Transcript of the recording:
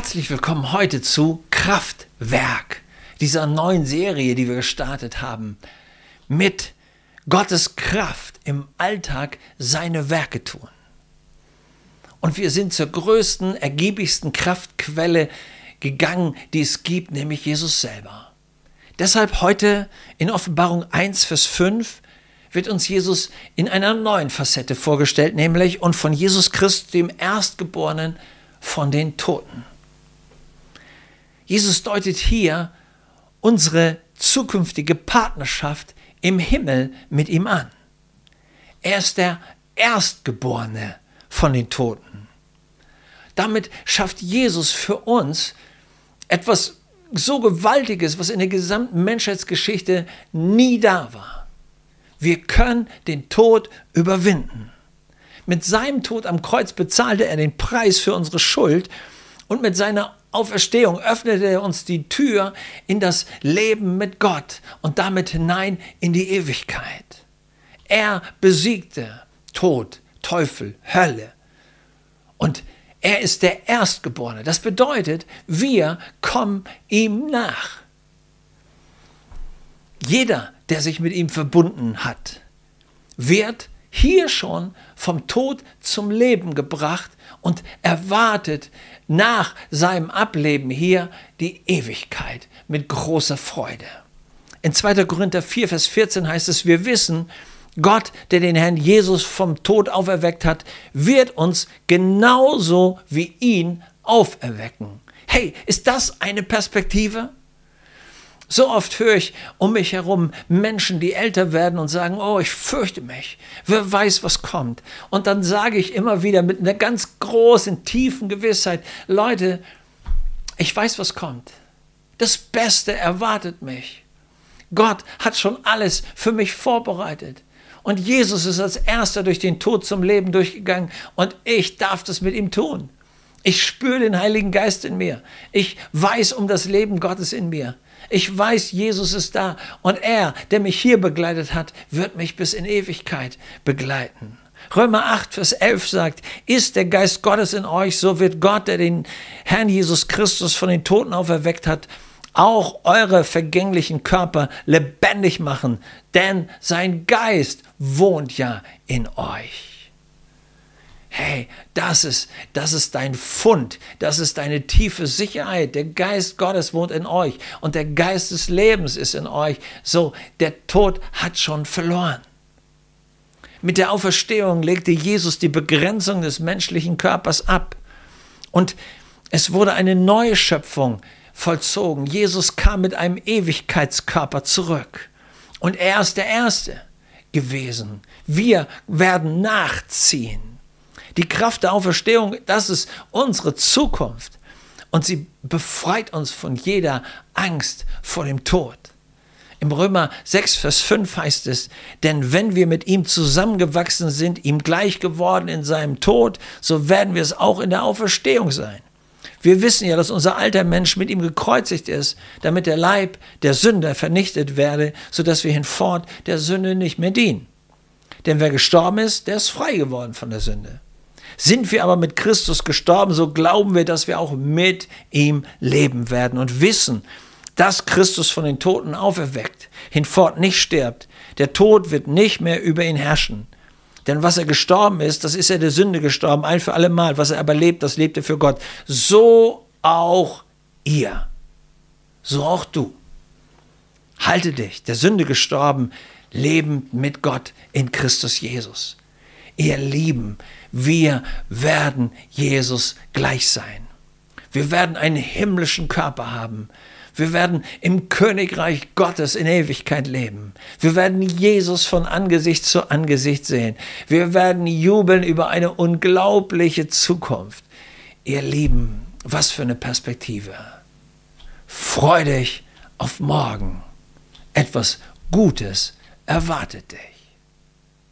Herzlich willkommen heute zu Kraftwerk, dieser neuen Serie, die wir gestartet haben, mit Gottes Kraft im Alltag seine Werke tun. Und wir sind zur größten, ergiebigsten Kraftquelle gegangen, die es gibt, nämlich Jesus selber. Deshalb heute in Offenbarung 1, Vers 5 wird uns Jesus in einer neuen Facette vorgestellt, nämlich und von Jesus Christus, dem Erstgeborenen von den Toten. Jesus deutet hier unsere zukünftige Partnerschaft im Himmel mit ihm an. Er ist der Erstgeborene von den Toten. Damit schafft Jesus für uns etwas so Gewaltiges, was in der gesamten Menschheitsgeschichte nie da war. Wir können den Tod überwinden. Mit seinem Tod am Kreuz bezahlte er den Preis für unsere Schuld und mit seiner Auferstehung öffnete er uns die Tür in das Leben mit Gott und damit hinein in die Ewigkeit. Er besiegte Tod, Teufel, Hölle und er ist der Erstgeborene. Das bedeutet, wir kommen ihm nach. Jeder, der sich mit ihm verbunden hat, wird hier schon vom Tod zum Leben gebracht und erwartet nach seinem Ableben hier die Ewigkeit mit großer Freude. In 2. Korinther 4, Vers 14 heißt es, wir wissen, Gott, der den Herrn Jesus vom Tod auferweckt hat, wird uns genauso wie ihn auferwecken. Hey, ist das eine Perspektive? So oft höre ich um mich herum Menschen, die älter werden und sagen, oh, ich fürchte mich, wer weiß, was kommt. Und dann sage ich immer wieder mit einer ganz großen, tiefen Gewissheit, Leute, ich weiß, was kommt. Das Beste erwartet mich. Gott hat schon alles für mich vorbereitet. Und Jesus ist als Erster durch den Tod zum Leben durchgegangen und ich darf das mit ihm tun. Ich spüre den Heiligen Geist in mir. Ich weiß um das Leben Gottes in mir. Ich weiß, Jesus ist da und er, der mich hier begleitet hat, wird mich bis in Ewigkeit begleiten. Römer 8, Vers 11 sagt, ist der Geist Gottes in euch, so wird Gott, der den Herrn Jesus Christus von den Toten auferweckt hat, auch eure vergänglichen Körper lebendig machen, denn sein Geist wohnt ja in euch. Hey, das ist dein Fund, das ist deine tiefe Sicherheit. Der Geist Gottes wohnt in euch und der Geist des Lebens ist in euch. So, der Tod hat schon verloren. Mit der Auferstehung legte Jesus die Begrenzung des menschlichen Körpers ab und es wurde eine neue Schöpfung vollzogen. Jesus kam mit einem Ewigkeitskörper zurück und er ist der Erste gewesen. Wir werden nachziehen. Die Kraft der Auferstehung, das ist unsere Zukunft. Und sie befreit uns von jeder Angst vor dem Tod. Im Römer 6, Vers 5 heißt es, denn wenn wir mit ihm zusammengewachsen sind, ihm gleich geworden in seinem Tod, so werden wir es auch in der Auferstehung sein. Wir wissen ja, dass unser alter Mensch mit ihm gekreuzigt ist, damit der Leib der Sünder vernichtet werde, sodass wir hinfort der Sünde nicht mehr dienen. Denn wer gestorben ist, der ist frei geworden von der Sünde. Sind wir aber mit Christus gestorben, so glauben wir, dass wir auch mit ihm leben werden und wissen, dass Christus von den Toten auferweckt, hinfort nicht stirbt. Der Tod wird nicht mehr über ihn herrschen. Denn was er gestorben ist, das ist er der Sünde gestorben, ein für alle Mal. Was er aber lebt, das lebt er für Gott. So auch ihr. So auch du. Halte dich, der Sünde gestorben, lebend mit Gott in Christus Jesus. Ihr Lieben, wir werden Jesus gleich sein. Wir werden einen himmlischen Körper haben. Wir werden im Königreich Gottes in Ewigkeit leben. Wir werden Jesus von Angesicht zu Angesicht sehen. Wir werden jubeln über eine unglaubliche Zukunft. Ihr Lieben, was für eine Perspektive. Freu dich auf morgen. Etwas Gutes erwartet dich.